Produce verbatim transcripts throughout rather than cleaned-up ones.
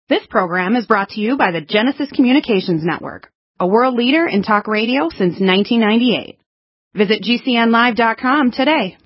This program is brought to you by the Genesis Communications Network, a world leader in talk radio since nineteen ninety-eight. Visit G C N live dot com today.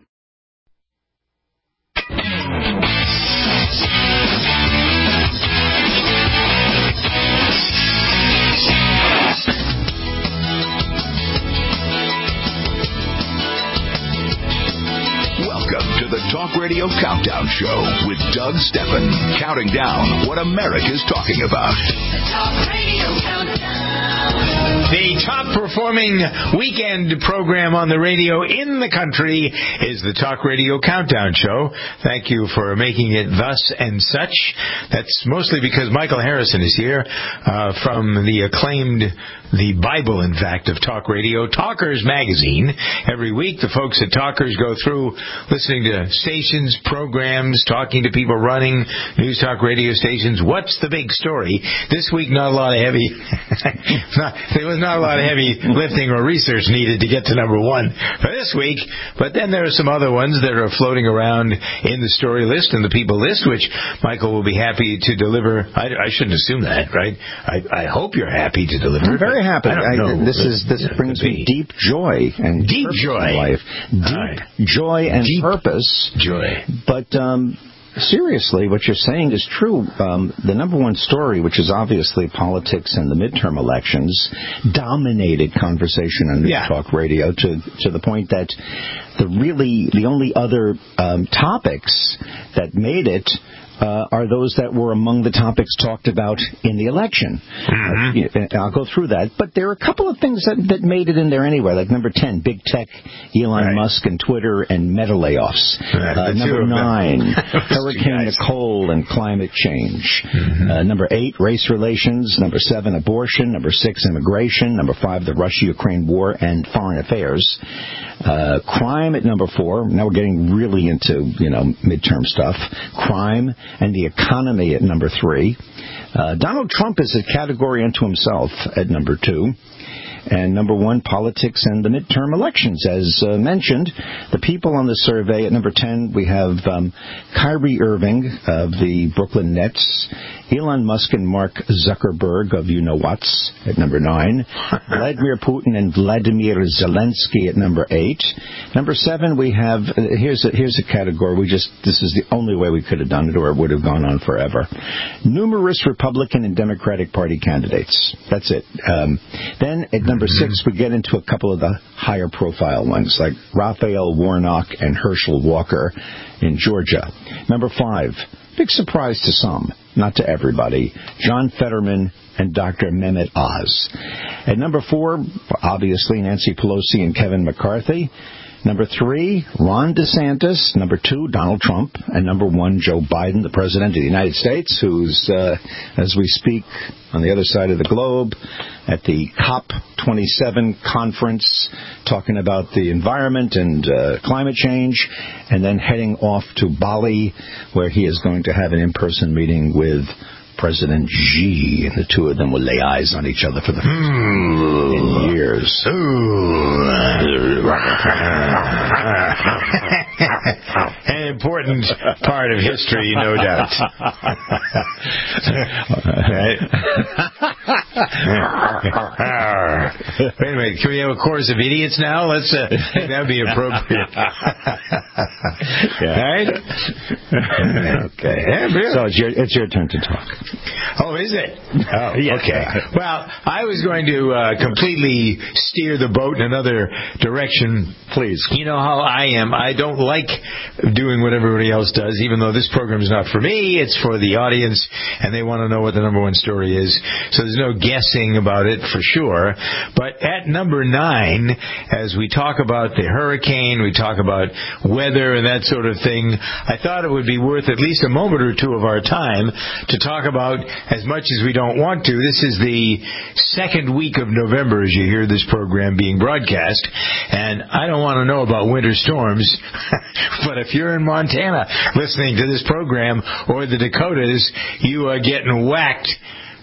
The Talk Radio Countdown Show with Doug Steffen, counting down what America's talking about. The Talk Radio Countdown. The top-performing weekend program on the radio in the country is the Talk Radio Countdown Show. Thank you for making it thus and such. That's mostly because Michael Harrison is here uh, from the acclaimed, the Bible, in fact, of talk radio, Talkers Magazine. Every week, the folks at Talkers go through listening to stations, programs, talking to people running news talk radio stations. What's the big story? This week, not a lot of heavy... not, there was not a lot of heavy lifting or research needed to get to number one for this week. But then there are some other ones that are floating around in the story list and the people list, which Michael will be happy to deliver. I, I shouldn't assume that, right? I, I hope you're happy to deliver. I'm very happy. I don't know. I, this is this yeah, brings me deep joy and deep joy in life. Deep right. joy and deep purpose. Joy. But um, seriously, what you're saying is true. Um, the number one story, which is obviously politics and the midterm elections, dominated conversation on News yeah. Talk Radio to to the point that the really the only other um, topics that made it Uh, are those that were among the topics talked about in the election. Mm-hmm. Uh, I'll go through that. But there are a couple of things that, that made it in there anyway, like number ten, big tech, Elon right. Musk and Twitter and meta layoffs. Right. Uh, number nine, Hurricane Nicole and climate change. Mm-hmm. Uh, number eight, race relations. Number seven, abortion. Number six, immigration. Number five, the Russia-Ukraine war and foreign affairs. Uh, crime at number four. Now we're getting really into, you know, midterm stuff. Crime and the economy at number three. Uh, Donald Trump is a category unto himself at number two. And number one, politics and the midterm elections. As uh, mentioned, the people on the survey at number ten, we have um, Kyrie Irving of the Brooklyn Nets, Elon Musk and Mark Zuckerberg of you-know-whats at number nine, Vladimir Putin and Vladimir Zelensky at number eight. Number seven, we have, uh, here's, a, here's a category, we just, this is the only way we could have done it or it would have gone on forever. Numerous Republican and Democratic Party candidates. That's it. Um, then at number six, we get into a couple of the higher profile ones, like Raphael Warnock and Herschel Walker in Georgia. Number five, big surprise to some, not to everybody, John Fetterman and Doctor Mehmet Oz. At number four, obviously Nancy Pelosi and Kevin McCarthy. Number three, Ron DeSantis. Number two, Donald Trump. And number one, Joe Biden, the President of the United States, who's, uh, as we speak, on the other side of the globe at the COP twenty-seven conference, talking about the environment and uh, climate change, and then heading off to Bali, where he is going to have an in-person meeting with President Xi, and the two of them will lay eyes on each other for the first time in years. An important part of history, no doubt. Right? Wait a minute, can we have a chorus of idiots now? Let's. Uh, that would be appropriate. Yeah. Right? Okay. Yeah, really. So it's your it's your turn to talk. Oh, is it? Oh, okay. Well, I was going to uh, completely steer the boat in another direction. Please. You know how I am. I don't like doing what everybody else does, even though this program is not for me. It's for the audience, and they want to know what the number one story is. So there's no guessing about it for sure. But at number nine, as we talk about the hurricane, we talk about weather and that sort of thing, I thought it would be worth at least a moment or two of our time to talk about, as much as we don't want to, this is the second week of November as you hear this program being broadcast, and I don't want to know about winter storms, but if you're in Montana listening to this program, or the Dakotas, you are getting whacked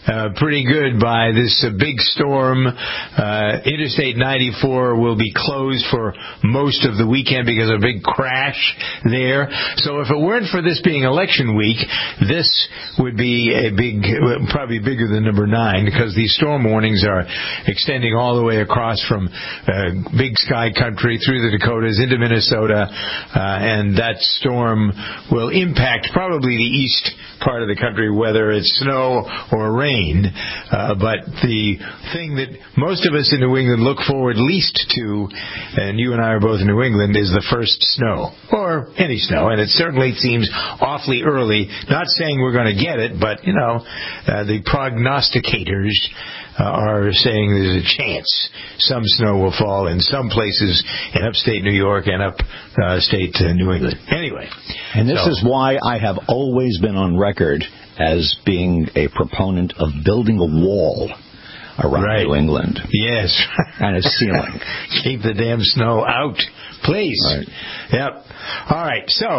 uh, pretty good by this uh, big storm. Uh, Interstate ninety-four will be closed for most of the weekend because of a big crash there. So if it weren't for this being election week, this would be a big, probably bigger than number nine, because these storm warnings are extending all the way across from uh, Big Sky Country through the Dakotas into Minnesota, uh, and that storm will impact probably the east part of the country, whether it's snow or rain. Uh, but the thing that most of us in New England look forward least to, and you and I are both in New England, is the first snow, or any snow, and it certainly seems awfully early. Not saying we're going to get it, but, you know, uh, the prognosticators uh, are saying there's a chance some snow will fall in some places in upstate New York and upstate uh, New England. Anyway. And this so. is why I have always been on record as being a proponent of building a wall around right. New England. Yes. And a ceiling. Keep the damn snow out, please. Right. Yep. All right. So,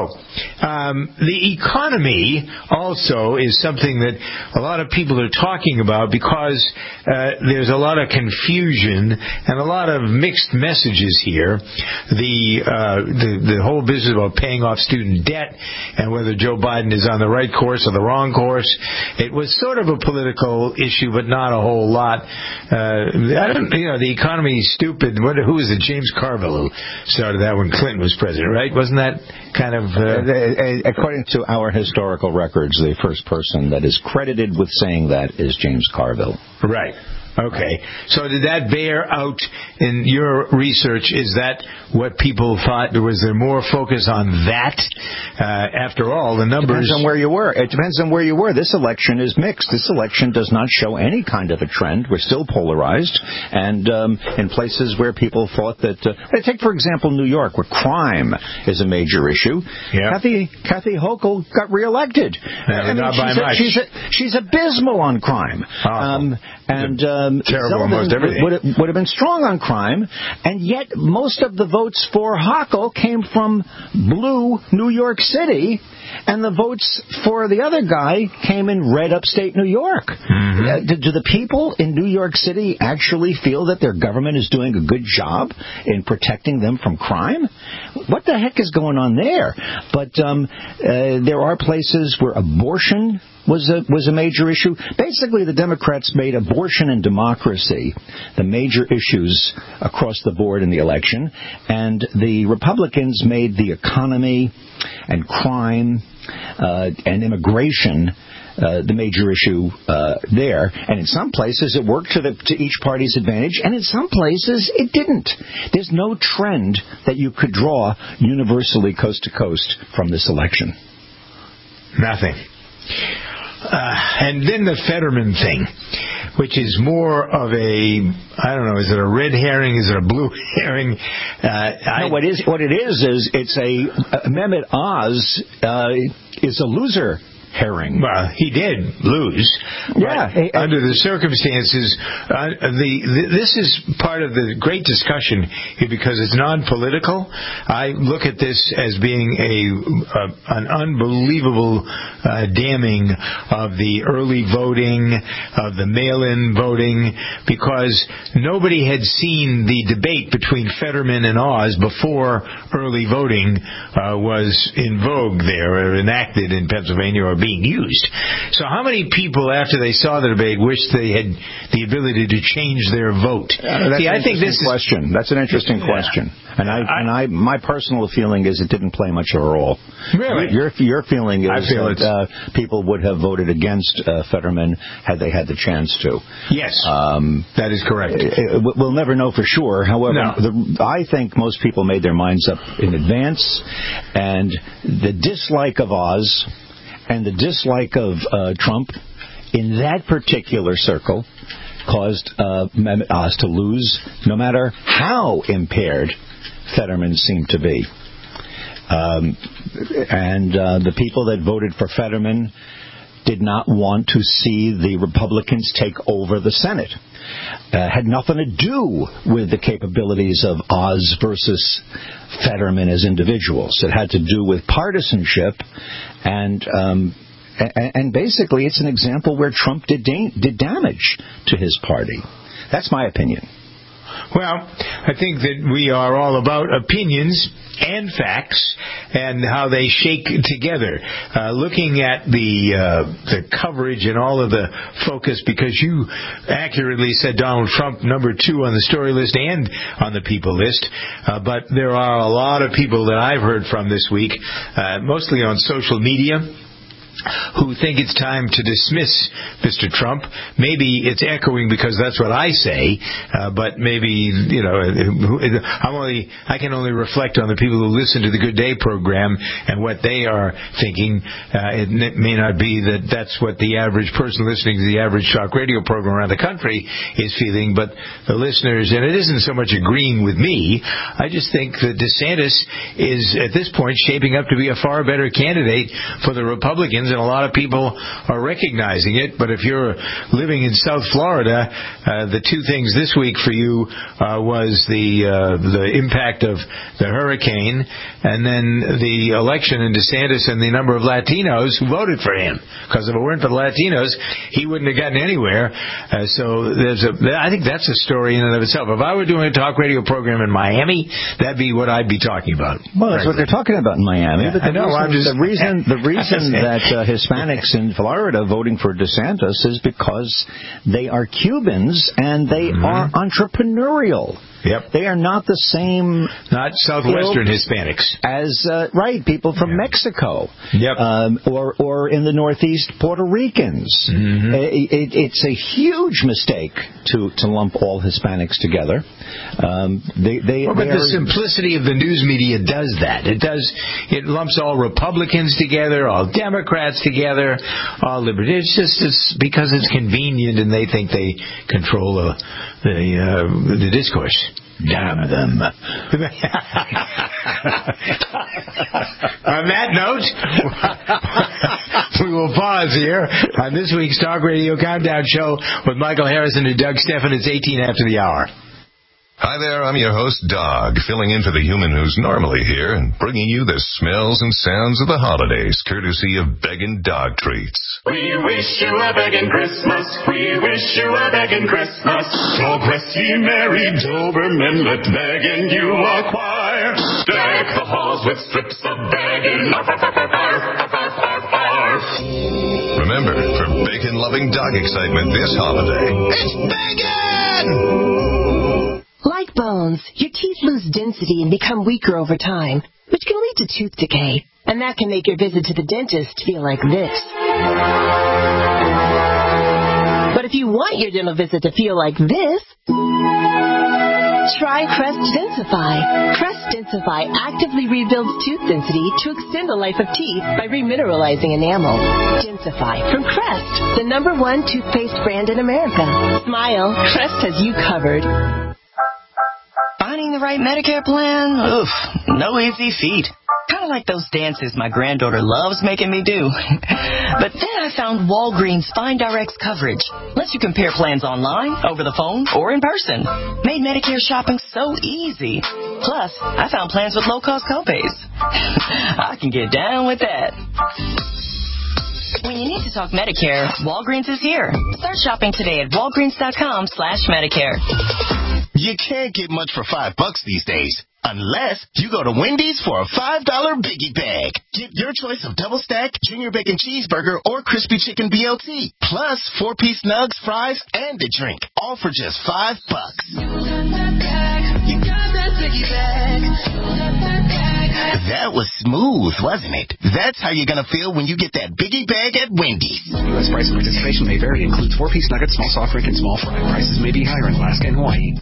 um, the economy also is something that a lot of people are talking about, because uh, there's a lot of confusion and a lot of mixed messages here. The, uh, the the whole business about paying off student debt and whether Joe Biden is on the right course or the wrong course. It was sort of a political issue, but not a whole lot. Uh, I don't, you know, the economy is stupid. What, who was it? James Carville who started that when Clinton was president, right? Wasn't that kind of... Uh... According to our historical records, the first person that is credited with saying that is James Carville. Right. Okay. So did that bear out in your research? Is that what people thought? Was there more focus on that? Uh, after all, the numbers... Depends on where you were. It depends on where you were. This election is mixed. This election does not show any kind of a trend. We're still polarized. And um, in places where people thought that... Uh, take, for example, New York, where crime is a major issue. Yep. Kathy Kathy Hochul got reelected. Yeah, I mean, not by she's, much. A, she's, a, she's abysmal on crime. Um, and... Um, Terrible on most everything. Would, would have been strong on crime, and yet most of the votes for Hochul came from blue New York City, and the votes for the other guy came in red upstate New York. Mm-hmm. Uh, do, do the people in New York City actually feel that their government is doing a good job in protecting them from crime? What the heck is going on there? But um, uh, there are places where abortion was a was a major issue. Basically, the Democrats made abortion and democracy the major issues across the board in the election, and the Republicans made the economy and crime uh, and immigration uh, the major issue uh, there. And in some places, it worked to, the, to each party's advantage, and in some places, it didn't. There's no trend that you could draw universally coast to coast from this election. Nothing. Uh, and then the Fetterman thing, which is more of a, I don't know, is it a red herring? Is it a blue herring? Uh, I, no, what is what it is is it's a, a Mehmet Oz uh, is a loser herring. Well, he did lose. Yeah. But under the circumstances, uh, the, the this is part of the great discussion here because it's non-political. I look at this as being a, a an unbelievable uh, damning of the early voting, of the mail-in voting, because nobody had seen the debate between Fetterman and Oz before early voting uh, was in vogue there, or enacted in Pennsylvania, or being used. So how many people, after they saw the debate, wished they had the ability to change their vote? Uh, that's See, an I think this question. is that's an interesting yeah. question, and I, I and I my personal feeling is it didn't play much of a role. Really, your your feeling is I feel that uh, people would have voted against uh, Fetterman had they had the chance to. Yes, um, that is correct. It, it, we'll never know for sure. However, no. the, I think most people made their minds up in advance, and the dislike of Oz and the dislike of uh, Trump in that particular circle caused uh, Mehmet Oz to lose, no matter how impaired Fetterman seemed to be. Um, and uh, the people that voted for Fetterman did not want to see the Republicans take over the Senate. Uh, had nothing to do with the capabilities of Oz versus Fetterman as individuals. It had to do with partisanship and um, and, and basically it's an example where Trump did, da- did damage to his party. That's my opinion. Well, I think that we are all about opinions and facts and how they shake together. Uh, looking at the uh, the coverage and all of the focus, because you accurately said Donald Trump number two on the story list and on the people list, uh, but there are a lot of people that I've heard from this week, uh, mostly on social media, who think it's time to dismiss Mister Trump. Maybe it's echoing because that's what I say, uh, but maybe, you know, I'm only, I can only reflect on the people who listen to the Good Day program and what they are thinking. Uh, it may not be that that's what the average person listening to the average talk radio program around the country is feeling, but the listeners, and it isn't so much agreeing with me, I just think that DeSantis is, at this point, shaping up to be a far better candidate for the Republicans, and a lot of people are recognizing it. But if you're living in South Florida, uh, the two things this week for you uh, was the uh, the impact of the hurricane, and then the election in DeSantis and the number of Latinos who voted for him. Because if it weren't for the Latinos, he wouldn't have gotten anywhere. Uh, so there's a, I think that's a story in and of itself. If I were doing a talk radio program in Miami, that'd be what I'd be talking about. Well, that's frankly what they're talking about in Miami. Yeah, but the I know. Reason, I'm just, the reason the reason that uh, Hispanics in Florida voting for DeSantis is because they are Cubans and they mm-hmm. are entrepreneurial. Yep. They are not the same... Not Southwestern Hispanics. As, uh, right, people from yeah. Mexico. Yep. Um, or, or in the Northeast, Puerto Ricans. Mm-hmm. It, it, it's a huge mistake to, to lump all Hispanics together. Um, they, they, well, but they the are, simplicity of the news media does that. It does. It lumps all Republicans together, all Democrats together, all libertarians. It's just it's because it's convenient and they think they control the the, uh, the discourse. Damn them. On that note, we will pause here on this week's Talk Radio Countdown Show with Michael Harrison and Doug Steffen. It's eighteen after the hour. Hi there, I'm your host, Doug, filling in for the human who's normally here and bringing you the smells and sounds of the holidays, courtesy of Beggin' Dog Treats. We wish you a begging Christmas. We wish you a begging Christmas. Oh, bless ye merry Doberman, let begging you acquire. Deck the halls with strips of begging. Arf, arf, arf, arf, arf, arf, arf. Remember, for bacon-loving dog excitement this holiday, it's begging! Like bones, your teeth lose density and become weaker over time, which can lead to tooth decay. And that can make your visit to the dentist feel like this. But if you want your dental visit to feel like this, try Crest Densify. Crest Densify actively rebuilds tooth density to extend the life of teeth by remineralizing enamel. Densify from Crest, the number one toothpaste brand in America. Smile, Crest has you covered. Finding the right Medicare plan? Oof, no easy feat. Kind of like those dances my granddaughter loves making me do. But then I found Walgreens Find Rx coverage. Lets you compare plans online, over the phone, or in person. Made Medicare shopping so easy. Plus, I found plans with low-cost copays. I can get down with that. When you need to talk Medicare, Walgreens is here. Start shopping today at walgreens.com slash Medicare. You can't get much for five bucks these days, unless you go to Wendy's for a five dollar Biggie Bag. Get your choice of double stack, junior bacon cheeseburger, or crispy chicken B L T, plus four-piece nugs, fries, and a drink, all for just five bucks. That was smooth, wasn't it? That's how you're going to feel when you get that Biggie Bag at Wendy's. U S price and participation may vary. Includes four-piece nuggets, small soft drink, and small fry. Prices may be higher in Alaska and Hawaii.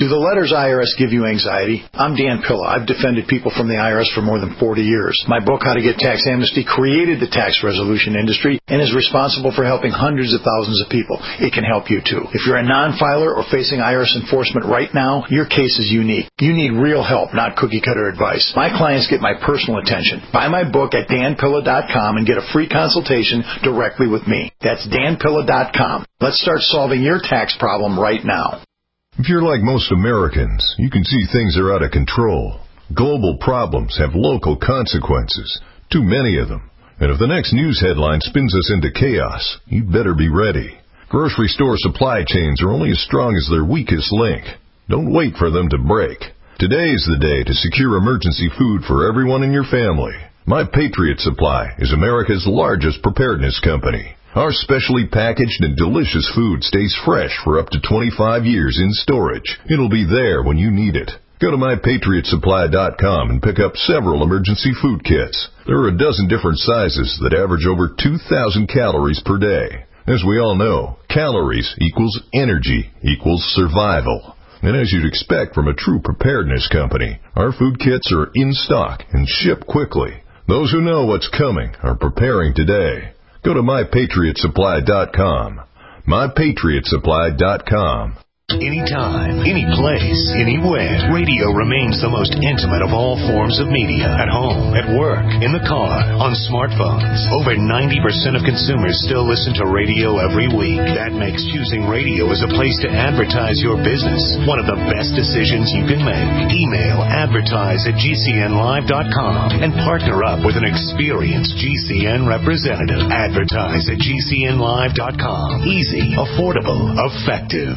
the letters I R S give you anxiety? I'm Dan Pilla. I've defended people from the I R S for more than forty years. My book, How to Get Tax Amnesty, created the tax resolution industry and is responsible for helping hundreds of thousands of people. It can help you too. If you're a non-filer or facing I R S enforcement right now, your case is unique. You need real help, not cookie-cutter advice. My clients get my personal attention. Buy my book at dan pilla dot com and get a free consultation directly with me. That's dan pilla dot com. Let's start solving your tax problem right now. If you're like most Americans, you can see things are out of control. Global problems have local consequences, too many of them. And if the next news headline spins us into chaos, you better be ready. Grocery store supply chains are only as strong as their weakest link. Don't wait for them to break. Today is the day to secure emergency food for everyone in your family. My Patriot Supply is America's largest preparedness company. Our specially packaged and delicious food stays fresh for up to twenty-five years in storage. It'll be there when you need it. Go to my patriot supply dot com and pick up several emergency food kits. There are a dozen different sizes that average over two thousand calories per day. As we all know, calories equals energy equals survival. And as you'd expect from a true preparedness company, our food kits are in stock and ship quickly. Those who know what's coming are preparing today. Go to my patriot supply dot com. my patriot supply dot com. Anytime, any place, anywhere. Radio remains the most intimate of all forms of media. At home, at work, in the car, on smartphones. Over ninety percent of consumers still listen to radio every week. That makes choosing radio as a place to advertise your business one of the best decisions you can make. Email advertise at g c n live dot com and partner up with an experienced G C N representative. Advertise at g c n live dot com. Easy, affordable, effective.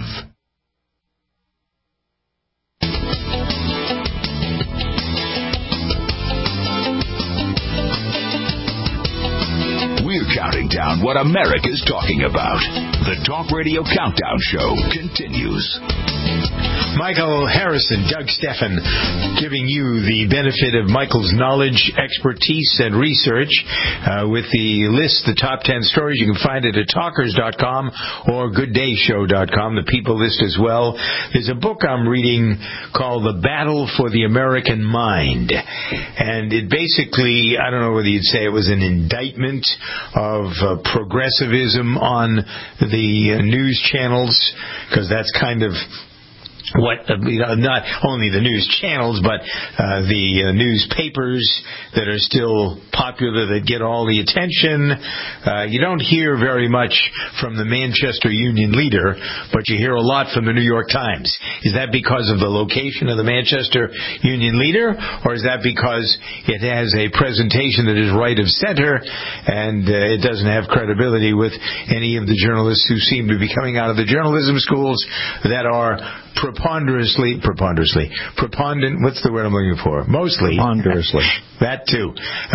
We're counting down what America's talking about. The Talk Radio Countdown Show continues. Michael Harrison, Doug Steffen, giving you the benefit of Michael's knowledge, expertise, and research uh, with the list, the top ten stories. You can find it at talkers dot com or good day show dot com, the people list as well. There's a book I'm reading called The Battle for the American Mind. And it basically, I don't know whether you'd say it was an indictment of uh, progressivism on the uh, news channels, because that's kind of what, uh, you know, not only the news channels, but uh, the uh, newspapers that are still popular, that get all the attention. Uh, you don't hear very much from the Manchester Union Leader, but you hear a lot from the New York Times. Is that because of the location of the Manchester Union Leader, or is that because it has a presentation that is right of center and uh, it doesn't have credibility with any of the journalists who seem to be coming out of the journalism schools that are preponderously, preponderously, preponderant, what's the word I'm looking for? Mostly. Preponderously. That too.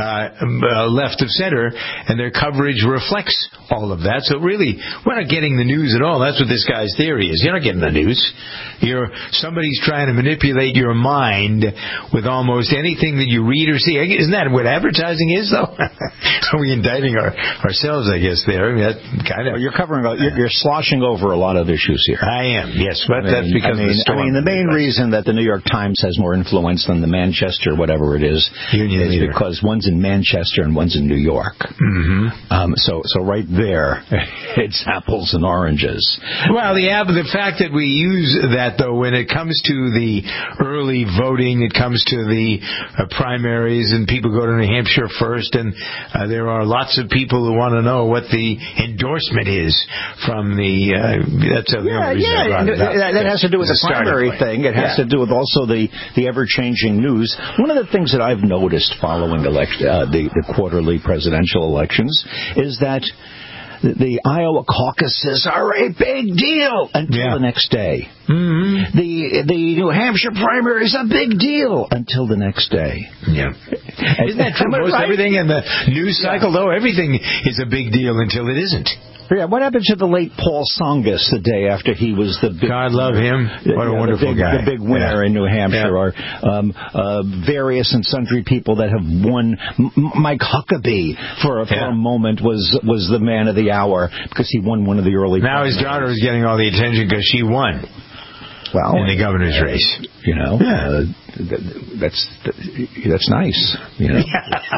Uh, left of center, and their coverage reflects all of that. So really, we're not getting the news at all. That's what this guy's theory is. You're not getting the news. You're, somebody's trying to manipulate your mind with almost anything that you read or see. Isn't that what advertising is, though? Are we indicting our, ourselves, I guess, there? I mean, that kind of, well, you're covering, you're, you're sloshing over a lot of issues here. I am, yes, but I mean, that's because I mean, of the storm. I mean, the main reason that the New York Times has more influence than the Manchester, whatever it is, Union is leader. Because one's in Manchester and one's in New York. Mm-hmm. Um, so, so right there, it's apples and oranges. Well, the the fact that we use that, though, when it comes to the early voting, it comes to the uh, primaries, and people go to New Hampshire first, and uh, there are lots of people who want to know what the endorsement is from the. Uh, that's a yeah, yeah. That, that has to do with the primary thing. It has yeah. to do with also the, the ever-changing news. One of the things that I've noticed following elect, uh, the, the quarterly presidential elections is that the Iowa caucuses are a big deal until yeah. the next day. Mm-hmm. The the New Hampshire primary is a big deal until the next day. Yeah. Isn't that true? Most right? everything in the news cycle, though, everything is a big deal until it isn't. Yeah, what happened to the late Paul Songus the day after he was the big... God love him. What a know, wonderful the big, guy. The big winner yeah. in New Hampshire. Yeah. Or um, uh, various and sundry people that have won. M- Mike Huckabee, for, a, for yeah. a moment, was was the man of the hour because he won one of the early... Now primaries. His daughter is getting all the attention because she won. well, in the governor's race. You know, yeah. uh, that's that's nice. You know.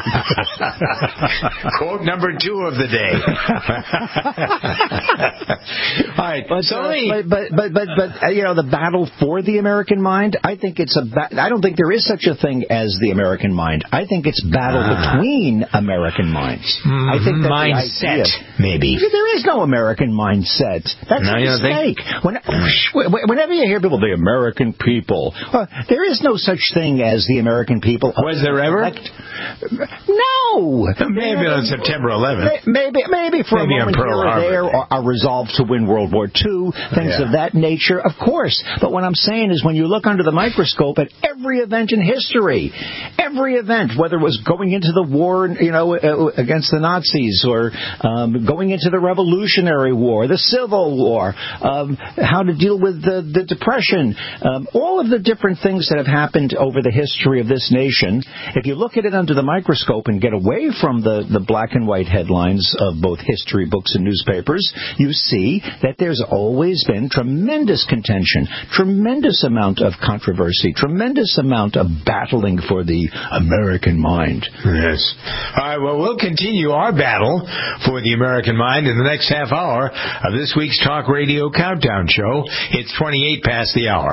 Quote number two of the day. All right, but, so uh, but but but but, but uh, you know, the battle for the American mind. I think it's a. Ba- I don't think there is such a thing as the American mind. I think it's battle ah. between American minds. Mm-hmm. I think that mindset, the idea, maybe. There is no American mindset. That's no, a mistake. When, whenever you hear people, the American people, well, there is no such thing as the American people. Was there ever? No. Maybe on September eleventh. Maybe, maybe for maybe a moment here or there, or a resolve to win World War Two, things yeah. of that nature, of course. But what I'm saying is when you look under the microscope at every event in history, every event, whether it was going into the war, you know, against the Nazis, or um, going into the Revolutionary War, the Civil War, um, how to deal with the, the Depression, um, all of the different things that have happened over the history of this nation, if you look at it under the microscope and get away from the, the black and white headlines of both history books and newspapers, you see that there's always been tremendous contention, tremendous amount of controversy, tremendous amount of battling for the American mind. Yes. All right, well, we'll continue our battle for the American mind in the next half hour of this week's Talk Radio Countdown Show. It's twenty-eight past the hour.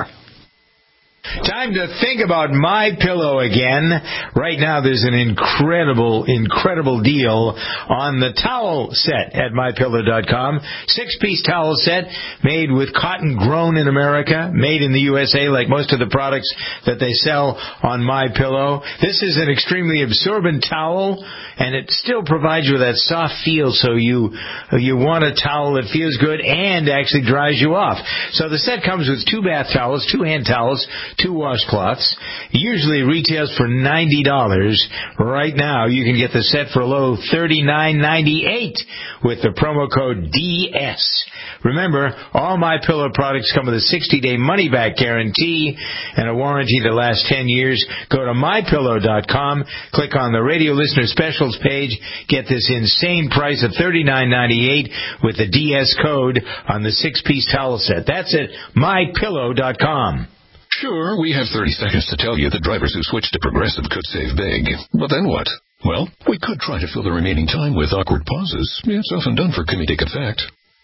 Time to think about MyPillow again. Right now there's an incredible, incredible deal on the towel set at my pillow dot com. Six-piece towel set made with cotton grown in America, made in the U S A like most of the products that they sell on MyPillow. This is an extremely absorbent towel, and it still provides you with that soft feel, so you you want a towel that feels good and actually dries you off. So the set comes with two bath towels, two hand towels, two washcloths. Usually retails for ninety dollars. Right now, you can get the set for a low thirty-nine ninety-eight with the promo code D S. Remember, all MyPillow products come with a sixty-day money-back guarantee and a warranty that lasts ten years. Go to my pillow dot com, click on the Radio Listener Specials page, get this insane price of thirty-nine ninety-eight with the D S code on the six-piece towel set. That's it, my pillow dot com. Sure, we have thirty seconds to tell you that drivers who switch to Progressive could save big. But then what? Well, we could try to fill the remaining time with awkward pauses. It's often done for comedic effect.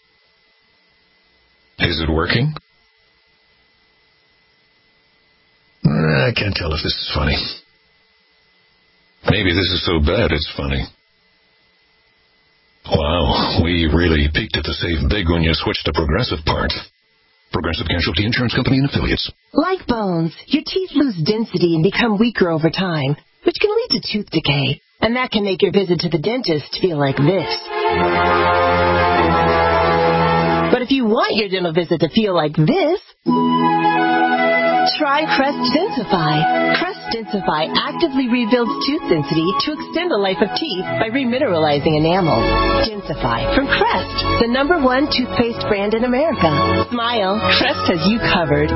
Is it working? I can't tell if this is funny. Maybe this is so bad it's funny. Wow, we really peaked at the save big when you switch to Progressive part. Progressive Casualty Insurance Company and Affiliates. Like bones, your teeth lose density and become weaker over time, which can lead to tooth decay. And that can make your visit to the dentist feel like this. But if you want your dental visit to feel like this, try Crest Densify. Crest Densify actively rebuilds tooth density to extend the life of teeth by remineralizing enamel. Densify from Crest, the number one toothpaste brand in America. Smile, Crest has you covered.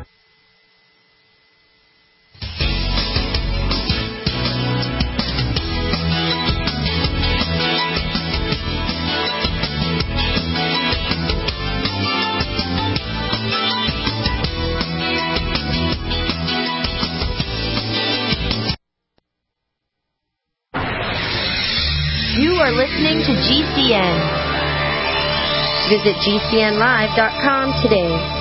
You are listening to G C N. Visit G C N live dot com today.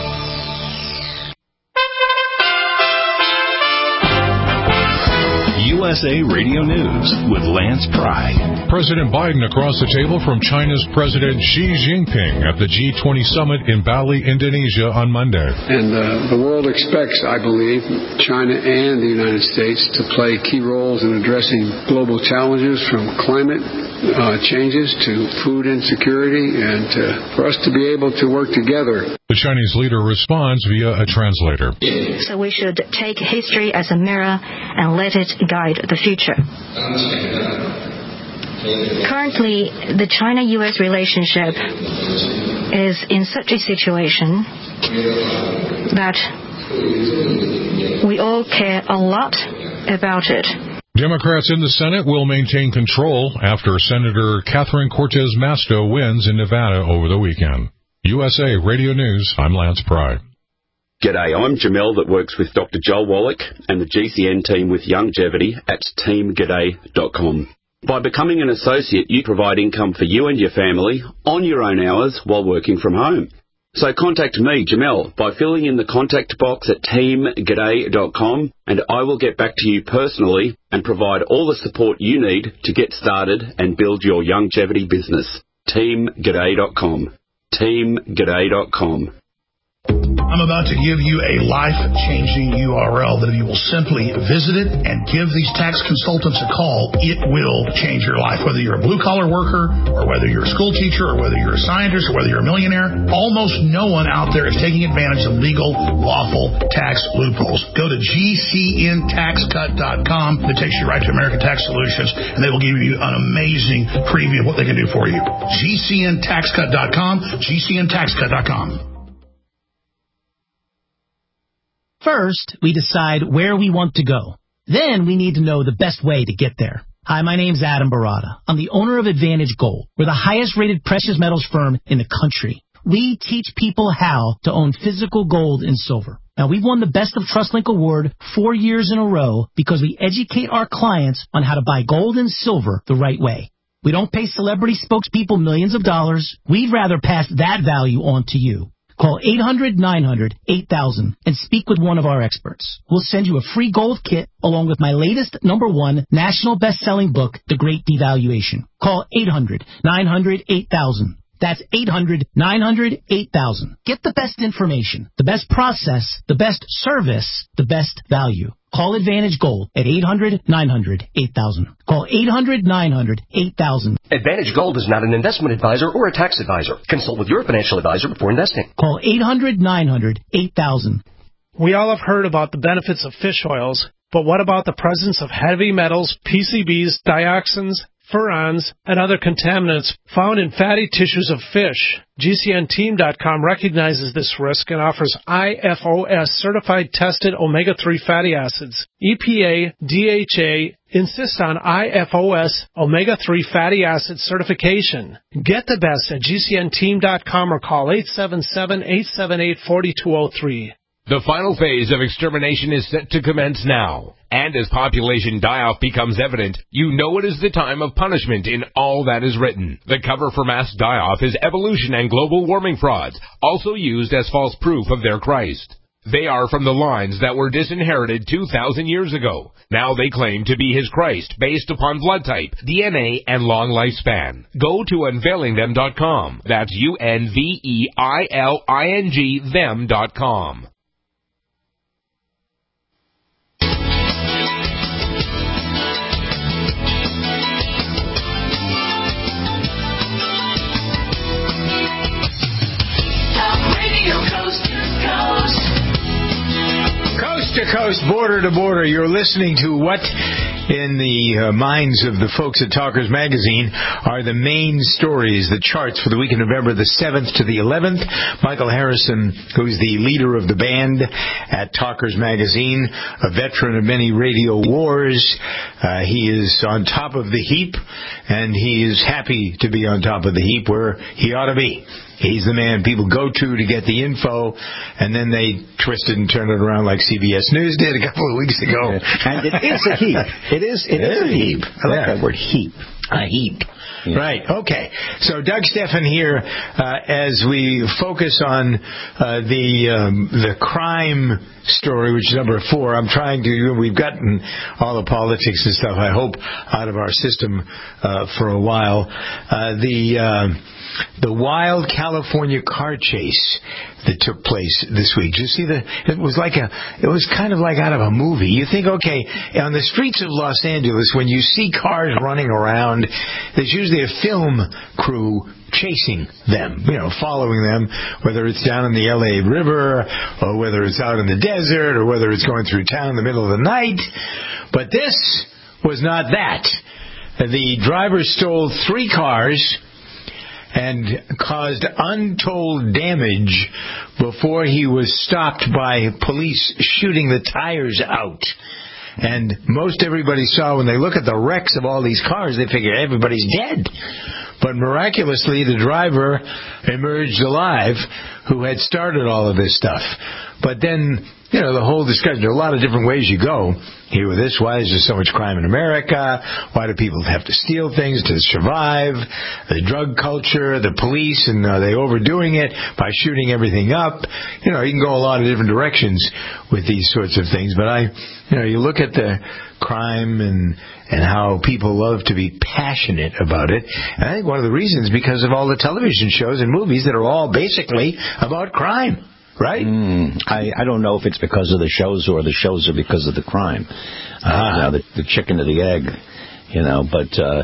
U S A Radio News with Lance Pry. President Biden across the table from China's President Xi Jinping at the G twenty summit in Bali, Indonesia on Monday. And uh, the world expects, I believe, China and the United States to play key roles in addressing global challenges from climate uh, changes to food insecurity, and uh, for us to be able to work together. The Chinese leader responds via a translator. So we should take history as a mirror and let it guide the future. Currently, the China-U S relationship is in such a situation that we all care a lot about it. Democrats in the Senate will maintain control after Senator Catherine Cortez Masto wins in Nevada over the weekend. U S A Radio News, I'm Lance Pry. G'day, I'm Jamel that works with Doctor Joel Wallach and the G C N team with Longevity at team g'day dot com. By becoming an associate, you provide income for you and your family on your own hours while working from home. So contact me, Jamel, by filling in the contact box at team g'day dot com, and I will get back to you personally and provide all the support you need to get started and build your longevity business. team g'day dot com. team g'day dot com. I'm about to give you a life-changing U R L that if you will simply visit it and give these tax consultants a call, it will change your life. Whether you're a blue-collar worker or whether you're a school teacher or whether you're a scientist or whether you're a millionaire, almost no one out there is taking advantage of legal, lawful tax loopholes. Go to G C N tax cut dot com. It takes you right to American Tax Solutions, and they will give you an amazing preview of what they can do for you. G C N tax cut dot com, G C N tax cut dot com. First, we decide where we want to go. Then we need to know the best way to get there. Hi, my name's Adam Barada. I'm the owner of Advantage Gold. We're the highest-rated precious metals firm in the country. We teach people how to own physical gold and silver. Now, we've won the Best of TrustLink Award four years in a row because we educate our clients on how to buy gold and silver the right way. We don't pay celebrity spokespeople millions of dollars. We'd rather pass that value on to you. Call eight hundred nine hundred eight thousand and speak with one of our experts. We'll send you a free gold kit along with my latest number one national best-selling book, The Great Devaluation. Call eight hundred nine hundred eight thousand. That's eight hundred nine hundred eight thousand. Get the best information, the best process, the best service, the best value. Call Advantage Gold at eight hundred nine hundred eight thousand. Call eight hundred nine hundred eight thousand. Advantage Gold is not an investment advisor or a tax advisor. Consult with your financial advisor before investing. Call eight hundred nine hundred eight thousand. We all have heard about the benefits of fish oils, but what about the presence of heavy metals, P C Bs, dioxins, furans, and other contaminants found in fatty tissues of fish? G C N team dot com recognizes this risk and offers I F O S certified tested omega three fatty acids. E P A, D H A insist on I F O S omega three fatty acid certification. Get the best at G C N team dot com or call eight seven seven, eight seven eight, four two zero three. The final phase of extermination is set to commence now. And as population die-off becomes evident, you know it is the time of punishment in all that is written. The cover for mass die-off is evolution and global warming frauds, also used as false proof of their Christ. They are from the lines that were disinherited two thousand years ago. Now they claim to be his Christ based upon blood type, D N A, and long lifespan. Go to unveiling them dot com. That's U N V E I L I N G them dot com. Coast to coast, border to border, you're listening to what, in the uh, minds of the folks at Talkers Magazine, are the main stories, the charts for the week of November the seventh to the eleventh. Michael Harrison, who's the leader of the band at Talkers Magazine, a veteran of many radio wars, uh, he is on top of the heap, and he is happy to be on top of the heap where he ought to be. He's the man people go to to get the info, and then they twist it and turn it around like C B S News did a couple of weeks ago. And it is a heap. It is, it is a heap. I like yeah. that word, heap. A heap. Yeah. Right. Okay. So Doug Stephan here, uh, as we focus on uh, the um, the crime story, which is number four. I'm trying to. We've gotten all the politics and stuff, I hope, out of our system uh, for a while. Uh, the uh, the wild California car chase that took place this week. Did you see the? It was like a. It was kind of like out of a movie. You think, okay, on the streets of Los Angeles, when you see cars running around, there's usually a film crew chasing them, you know, following them, whether it's down in the L A River or whether it's out in the desert or whether it's going through town in the middle of the night. But this was not that. The driver stole three cars and caused untold damage before he was stopped by police shooting the tires out. And most everybody saw, when they look at the wrecks of all these cars, they figure everybody's dead. But miraculously, the driver emerged alive, who had started all of this stuff. But then, you know, the whole discussion, there are a lot of different ways you go here with this. Why is there so much crime in America? Why do people have to steal things to survive? The drug culture, the police, and are they overdoing it by shooting everything up? You know, you can go a lot of different directions with these sorts of things. But I, you know, you look at the crime and and how people love to be passionate about it. And I think one of the reasons is because of all the television shows and movies that are all basically about crime. Right? Mm, I, I don't know if it's because of the shows or the shows are because of the crime. Uh, Ah. you know, the, the chicken or the egg, you know. But uh,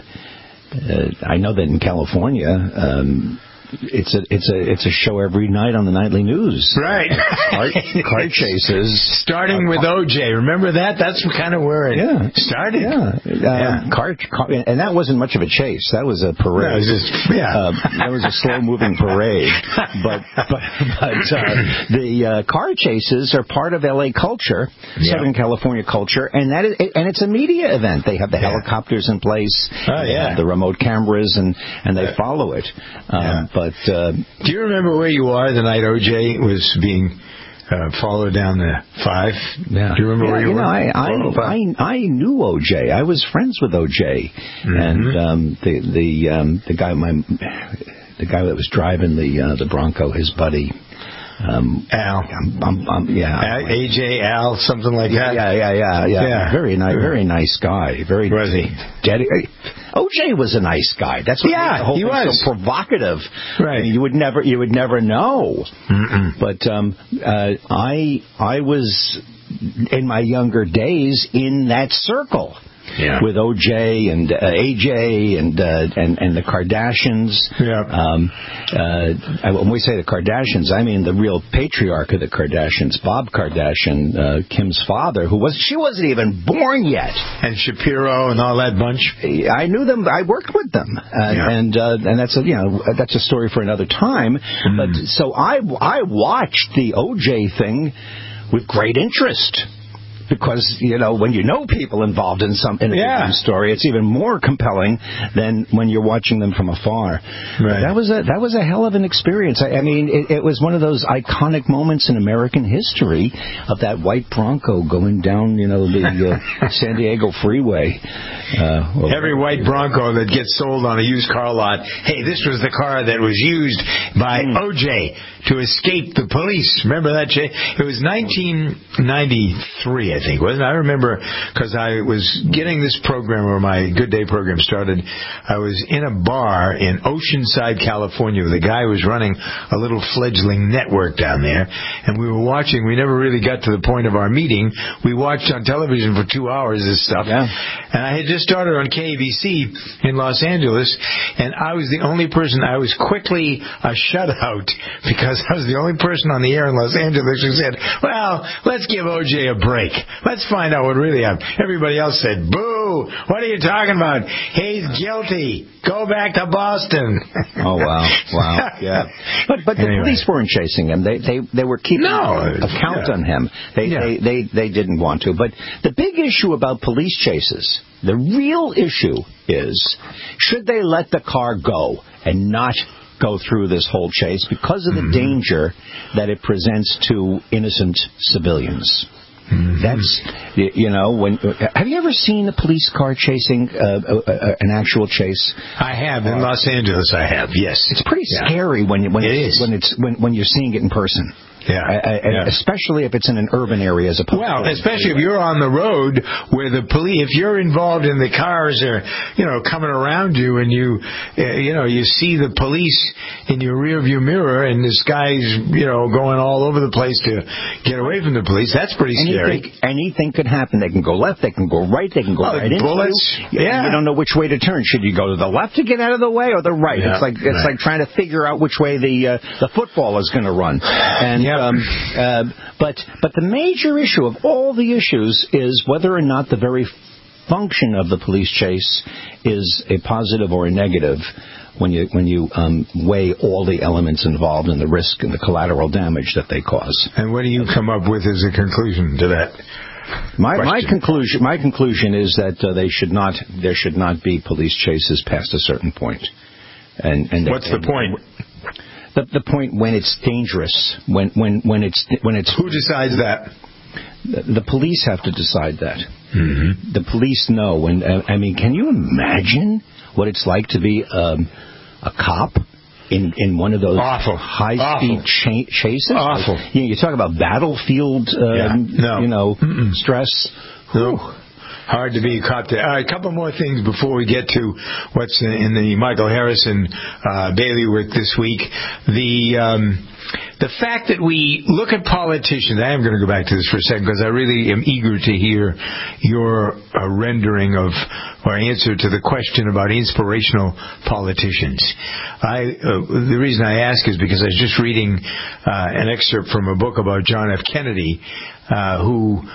uh, I know that in California, um, it's a it's a it's a show every night on the nightly news. Right. Car, car chases, starting with O J. Remember that? That's kind of where it yeah. started. Yeah. yeah. Um, car, car, and that wasn't much of a chase. That was a parade. No, it was just, yeah. Uh, that was a slow-moving parade. But but, but uh, the uh, car chases are part of L A culture, Yeah. Southern California culture, and that is and it's a media event. They have the Yeah. helicopters in place. Oh, they yeah. have the remote cameras, and and they follow it. Um, Yeah. But uh, do you remember where you are the night O J was being uh, followed down the five? Yeah. Do you remember yeah, where you, you were? know, I, I, Oh, I, I knew O J. I was friends with O J, Mm-hmm. and um, the the um, the guy my the guy that was driving the uh, the Bronco, his buddy. Um, Al. I'm, I'm, I'm, yeah. A J Al, something like yeah, that. yeah, yeah, yeah, yeah, Yeah. Very nice, very nice guy. Very Was he? dedicated. O J was a nice guy. That's what Yeah, made the whole he thing was. so provocative. Right. I mean, you would never, you would never know. Mm-mm. But um, uh, I, I was in my younger days in that circle. Yeah. With O J and uh, A J and, uh, and and the Kardashians. Yeah. Um, uh, when we say the Kardashians, I mean the real patriarch of the Kardashians, Bob Kardashian, uh, Kim's father, who was she wasn't even born yet. And Shapiro and all that bunch. I knew them. I worked with them, uh, Yeah. and uh, and that's a you know that's a story for another time. Mm. But so I I watched the O J thing with great interest. Because, you know, when you know people involved in some in a Yeah. given story, it's even more compelling than when you're watching them from afar. But that was a that was a hell of an experience. I, I mean, it, it was one of those iconic moments in American history of that white Bronco going down, you know, the uh, San Diego freeway. Uh, well, Every white Bronco that gets sold on a used car lot, hey, this was the car that was used by O J to escape the police. Remember that, Jay? It was nineteen ninety-three, I think, wasn't it? I remember because I was getting this program, or my Good Day program started. I was in a bar in Oceanside, California. The guy was running a little fledgling network down there, and we were watching. We never really got to the point of our meeting. We watched on television for two hours this stuff. Yeah. And I had just started on K A B C in Los Angeles, and I was the only person. I was quickly a shutout because I was the only person on the air in Los Angeles who said, well, let's give O J a break. Let's find out what really happened. Everybody else said, boo, what are you talking about? He's guilty. Go back to Boston. Oh, wow. Wow. Yeah. But but the Anyway. police weren't chasing him. They they, they were keeping No. a count Yeah. on him. They, Yeah. they, they, they didn't want to. But the big issue about police chases, the real issue is, should they let the car go and not go through this whole chase because of the Mm-hmm. danger that it presents to innocent civilians? Mm-hmm. That's, y- you know, when have you ever seen a police car chasing uh, uh, uh, an actual chase? I have in Los Angeles. I have, yes. It's pretty Yeah. scary when you, when It it's, is. when it's when when you're seeing it in person. Yeah. I, I, Yeah. Especially if it's in an urban area as opposed. Well, to especially if you're on the road where the police, if you're involved in the cars are, you know, coming around you and you, uh, you know, you see the police in your rearview mirror and this guy's, you know, going all over the place to get away from the police. That's pretty scary. Anything, anything could happen. They can go left. They can go right. They can go Oh, right into bullets. you. Yeah. You don't know which way to turn. Should you go to the left to get out of the way or the right? Yeah. It's like it's Right. like trying to figure out which way the uh, the football is going to run. And Yep. um, uh, but but the major issue of all the issues is whether or not the very function of the police chase is a positive or a negative when you when you um, weigh all the elements involved in the risk and the collateral damage that they cause. And what do you come up with as a conclusion to that? My my question? conclusion my conclusion is that uh, they should not there should not be police chases past a certain point. And and What's the point? the, the point when it's dangerous, when when when it's when it's who decides that? The, the police have to decide that. Mm-hmm. The police know. And uh, I mean, can you imagine what it's like to be um, a cop in in one of those awful high speed cha- chases? Awful. You know, you talk about battlefield, um, yeah. no. you know, Mm-mm. stress. No. Hard to be caught there. All right, a couple more things before we get to what's in the Michael Harrison uh, bailiwick this week. The um, the fact that we look at politicians, I am going to go back to this for a second because I really am eager to hear your uh, rendering of or answer to the question about inspirational politicians. I uh, the reason I ask is because I was just reading uh, an excerpt from a book about John F. Kennedy, uh, who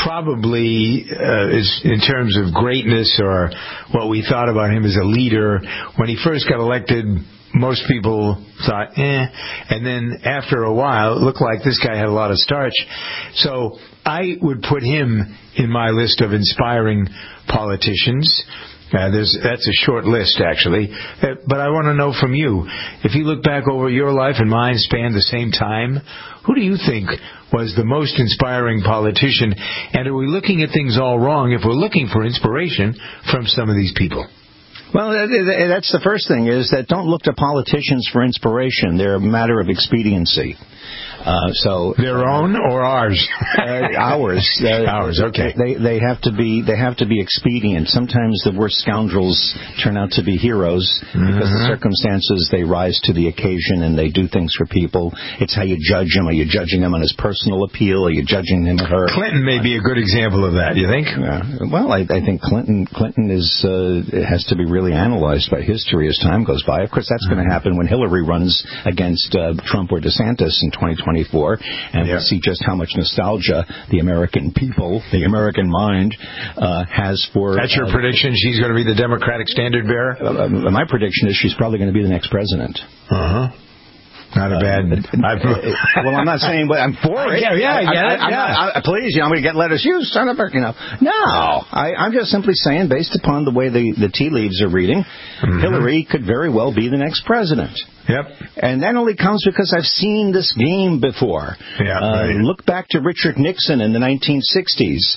probably uh, is in terms of greatness or what we thought about him as a leader. When he first got elected, most people thought, eh. And then after a while, it looked like this guy had a lot of starch. So I would put him in my list of inspiring politicians. Uh, there's, that's a short list, actually. Uh, but I want to know from you, if you look back over your life and mine spanned the same time, who do you think was the most inspiring politician? And are we looking at things all wrong if we're looking for inspiration from some of these people? Well, that's the first thing, is that don't look to politicians for inspiration. They're a matter of expediency. Uh, so their own or ours? uh, ours. Uh, ours. Okay. They they have to be they have to be expedient. Sometimes the worst scoundrels turn out to be heroes mm-hmm. because the circumstances, they rise to the occasion and they do things for people. It's how you judge them. Are you judging him on his personal appeal? Are you judging him or her? Clinton may be a good example of that. You think? Yeah. Well, I, I think Clinton Clinton is uh, has to be really analyzed by history as time goes by. Of course, that's mm-hmm. going to happen when Hillary runs against uh, Trump or DeSantis in twenty twenty-four, and yeah. we'll see just how much nostalgia the American people, the American mind, uh, has for... That's your uh, prediction? She's going to be the Democratic standard bearer? Uh, my prediction is she's probably going to be the next president. Uh-huh. Not a bad... Uh, well, I'm not saying, but I'm for it. Yeah, yeah, I get it. I, I, yeah. I, I, please, you know, I'm going to get letters. You son of a... You know. No. I, I'm just simply saying, based upon the way the, the tea leaves are reading, mm-hmm. Hillary could very well be the next president. Yep. And that only comes because I've seen this game before. Yeah, uh, right. Look back to Richard Nixon in the nineteen sixties.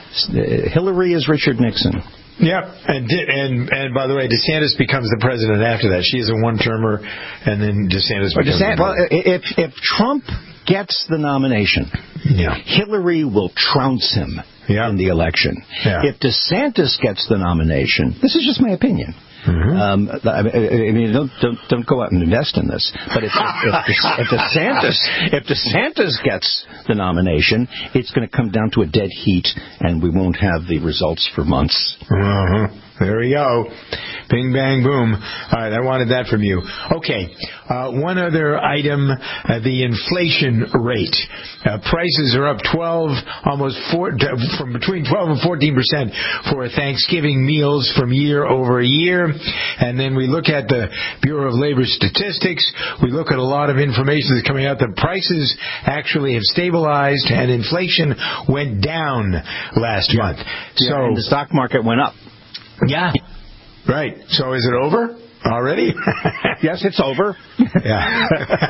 Hillary is Richard Nixon. Yep, and and and by the way, DeSantis becomes the president after that. She is a one-termer, and then DeSantis becomes DeSantis, the well, if if Trump gets the nomination, yeah. Hillary will trounce him yeah. in the election. Yeah. If DeSantis gets the nomination, this is just my opinion. Mm-hmm. Um, I mean, don't, don't don't go out and invest in this. But if, if, if, if DeSantis if DeSantis gets the nomination, it's going to come down to a dead heat, and we won't have the results for months. Uh-huh. There we go. Bing, bang, boom. All right, I wanted that from you. Okay, uh, one other item, uh, the inflation rate. Uh, prices are up twelve, almost four, from between twelve and fourteen percent for Thanksgiving meals from year over year. And then we look at the Bureau of Labor Statistics. We look at a lot of information that's coming out that prices actually have stabilized and inflation went down last yeah. month. Yeah, so and the stock market went up. Yeah. Right. So is it over already? Yes, it's over. Yeah.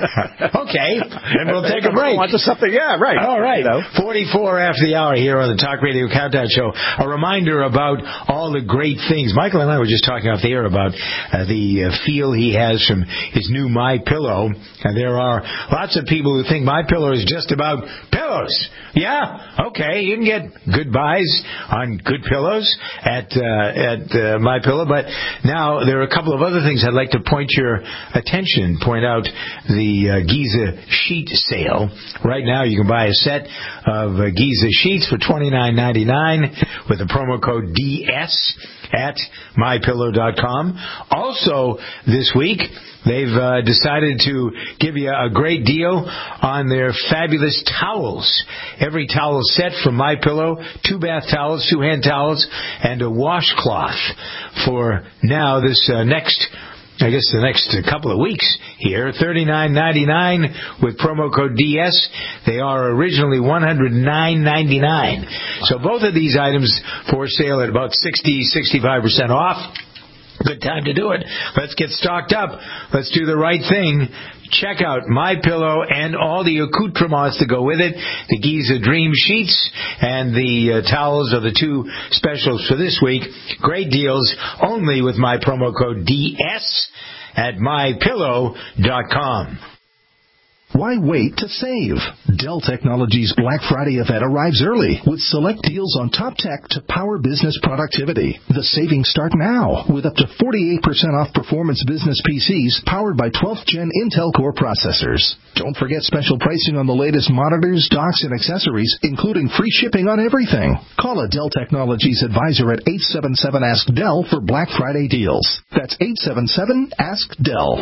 Okay. And we'll take a break. Want to something? Yeah, right. All right. You know. forty-four after the hour here on the Talk Radio Countdown Show. A reminder about all the great things. Michael and I were just talking off the air about uh, the uh, feel he has from his new My Pillow. And there are lots of people who think My Pillow is just about pillows. Yeah. Okay. You can get good buys on good pillows at uh, at uh, My Pillow, but now there are a couple of other things I'd like to point your attention, point out the uh, Giza sheet sale. Right now you can buy a set of uh, Giza sheets for twenty-nine ninety-nine with the promo code D S at my pillow dot com. Also this week, they've uh, decided to give you a great deal on their fabulous towels. Every towel set from My Pillow, two bath towels, two hand towels, and a washcloth for now this uh, next I guess the next couple of weeks here, thirty-nine ninety-nine with promo code D S. They are originally one hundred nine ninety-nine. So both of these items for sale at about sixty, sixty-five percent off. Good time to do it. Let's get stocked up. Let's do the right thing. Check out MyPillow and all the accoutrements to go with it. The Giza Dream Sheets and the uh, towels are the two specials for this week. Great deals only with my promo code D S at my pillow dot com. Why wait to save? Dell Technologies Black Friday event arrives early with select deals on top tech to power business productivity. The savings start now with up to forty-eight percent off performance business P Cs powered by twelfth gen Intel Core processors. Don't forget special pricing on the latest monitors, docks, and accessories, including free shipping on everything. Call a Dell Technologies advisor at eight seven seven ask D E L L for Black Friday deals. That's eight seven seven ask D E L L.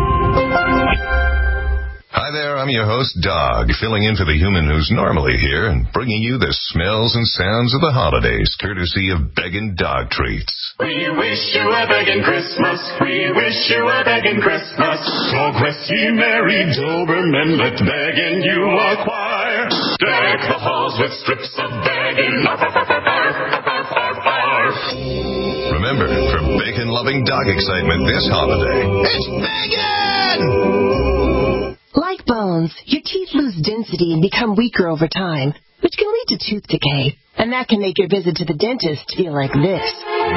Hi there, I'm your host, Dog, filling in for the human who's normally here and bringing you the smells and sounds of the holidays, courtesy of Beggin' Dog Treats. We wish you a beggin' Christmas. We wish you a beggin' Christmas. Long rest ye merry Dobermen, let beggin' you acquire. Deck the halls with strips of beggin'. Arf, arf, arf, arf, arf, arf, arf. Remember, for bacon-loving dog excitement this holiday, it's Beggin'! Like bones, your teeth lose density and become weaker over time, which can lead to tooth decay. And that can make your visit to the dentist feel like this.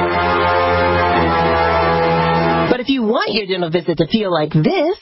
But if you want your dental visit to feel like this,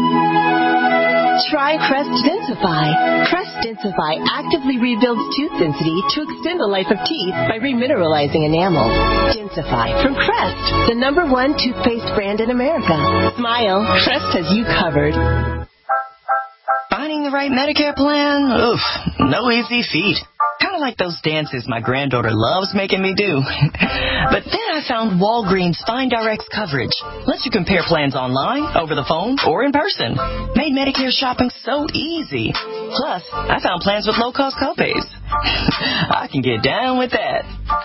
try Crest Densify. Crest Densify actively rebuilds tooth density to extend the life of teeth by remineralizing enamel. Densify from Crest, the number one toothpaste brand in America. Smile, Crest has you covered. Finding the right Medicare plan? Oof, no easy feat. Kind of like those dances my granddaughter loves making me do. But then I found Walgreens Find Direct's coverage. Lets you compare plans online, over the phone, or in person. Made Medicare shopping so easy. Plus, I found plans with low-cost copays. I can get down with that.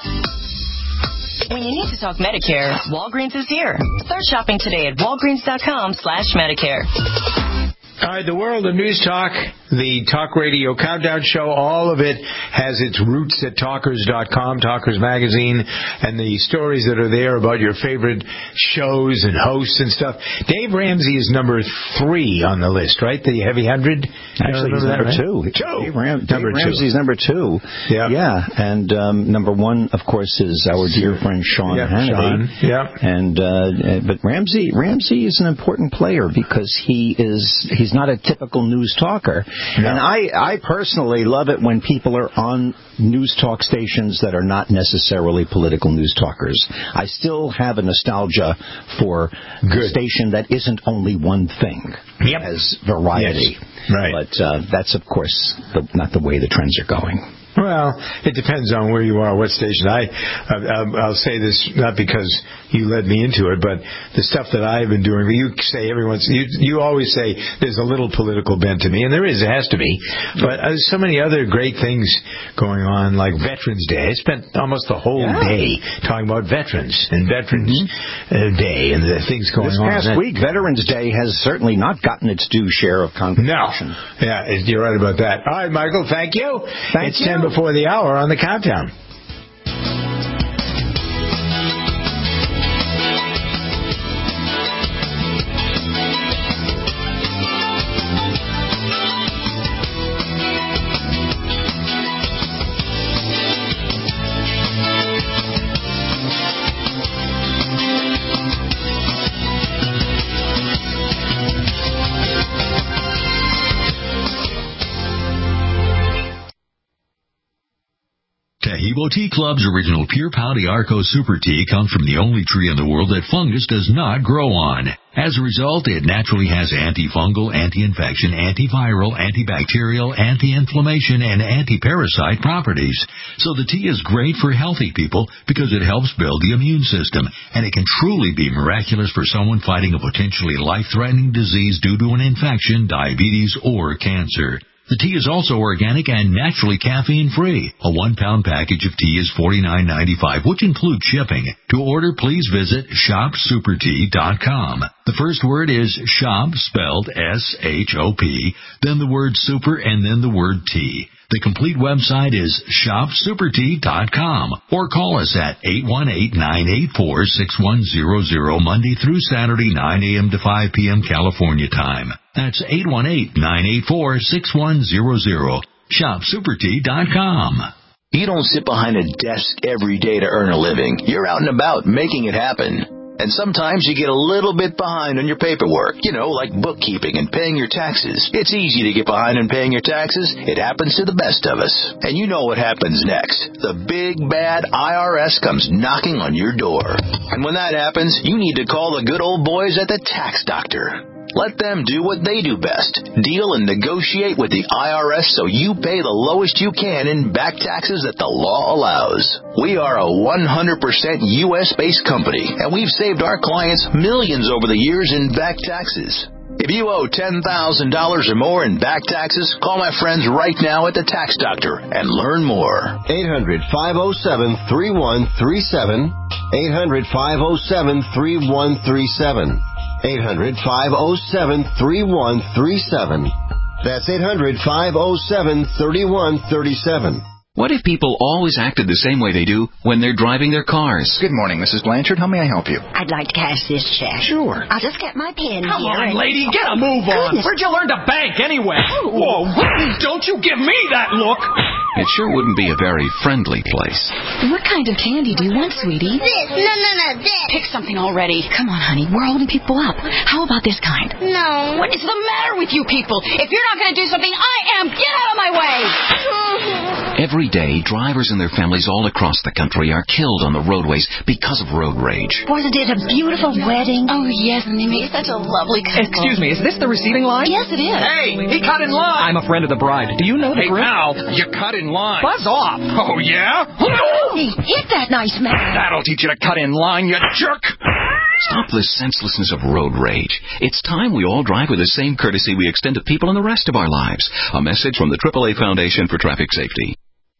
When you need to talk Medicare, Walgreens is here. Start shopping today at walgreens.com slash Medicare. All right, the world of News Talk, the Talk Radio Countdown Show, all of it has its roots at talkers dot com, Talkers Magazine, and the stories that are there about your favorite shows and hosts and stuff. Dave Ramsey is number three on the list, right? The Heavy Hundred? Actually, he's number right? two. Two. Dave, Ram- number Dave Ramsey's number two. Yeah. Yeah, and um, number one, of course, is our dear friend Sean yeah, Hannity. Sean. Yeah. And uh, but Ramsey, Ramsey is an important player because he is he's not a typical news talker. No. And I, I personally love it when people are on news talk stations that are not necessarily political news talkers. I still have a nostalgia for Good. a station that isn't only one thing. Yep. As variety. Yes. Right. But uh, that's, of course, the, not the way the trends are going. Well, it depends on where you are, what station. I, I'll say this not because you led me into it, but the stuff that I've been doing. You say everyone's. You, you always say there's a little political bent to me, and there is. It has to be. But there's so many other great things going on, like Veterans Day. I spent almost the whole yeah. day talking about veterans and Veterans mm-hmm. Day and the things going on. on. This past week, Veterans Day has certainly not gotten its due share of conversation. No. Yeah, you're right about that. All right, Michael. Thank you. Thank it's you. ten before the hour on the countdown. Taheebo Tea Club's original Pure Pau d'Arco Super Tea comes from the only tree in the world that fungus does not grow on. As a result, it naturally has antifungal, anti-infection, antiviral, antibacterial, anti-inflammation, and anti-parasite properties. So the tea is great for healthy people because it helps build the immune system, and it can truly be miraculous for someone fighting a potentially life-threatening disease due to an infection, diabetes, or cancer. The tea is also organic and naturally caffeine-free. A one-pound package of tea is forty-nine ninety-five, which includes shipping. To order, please visit shop super tea dot com. The first word is shop, spelled S H O P, then the word super, and then the word tea. The complete website is shop super tea dot com or call us at eight one eight, nine eight four, six one zero zero Monday through Saturday, nine a.m. to five p.m. California time. That's eight one eight, nine eight four, six one zero zero. shop super tea dot com. You don't sit behind a desk every day to earn a living. You're out and about making it happen. And sometimes you get a little bit behind on your paperwork, you know, like bookkeeping and paying your taxes. It's easy to get behind on paying your taxes. It happens to the best of us. And you know what happens next. The big, bad I R S comes knocking on your door. And when that happens, you need to call the good old boys at the Tax Doctor. Let them do what they do best. Deal and negotiate with the I R S so you pay the lowest you can in back taxes that the law allows. We are a one hundred percent U S-based company, and we've saved our clients millions over the years in back taxes. If you owe ten thousand dollars or more in back taxes, call my friends right now at the Tax Doctor and learn more. eight hundred, five oh seven, three one three seven. eight hundred, five oh seven, three one three seven. eight hundred, five oh seven, three one three seven. That's eight hundred, five oh seven, three one three seven. What if people always acted the same way they do when they're driving their cars? Good morning, Missus Blanchard. How may I help you? I'd like to cash this check. Sure. I'll just get my pen Come here. on, lady, get a move on. Goodness. Where'd you learn to bank anyway? Whoa, don't you give me that look. It sure wouldn't be a very friendly place. What kind of candy do you want, sweetie? This. No, no, no, this. Pick something already. Come on, honey. We're holding people up. How about this kind? No. What is the matter with you people? If you're not going to do something, I am. Get out of my way. Every day, drivers and their families all across the country are killed on the roadways because of road rage. Wasn't it a beautiful wedding? Oh, yes, and they made such a lovely couple. Excuse me, is this the receiving line? Yes, it is. Hey, he cut in line. I'm a friend of the bride. Do you know the Hey, group? pal, you cut in line. Buzz off. Oh, yeah? Hey, hit that nice man. That'll teach you to cut in line, you jerk. Stop the senselessness of road rage. It's time we all drive with the same courtesy we extend to people in the rest of our lives. A message from the triple A Foundation for Traffic Safety.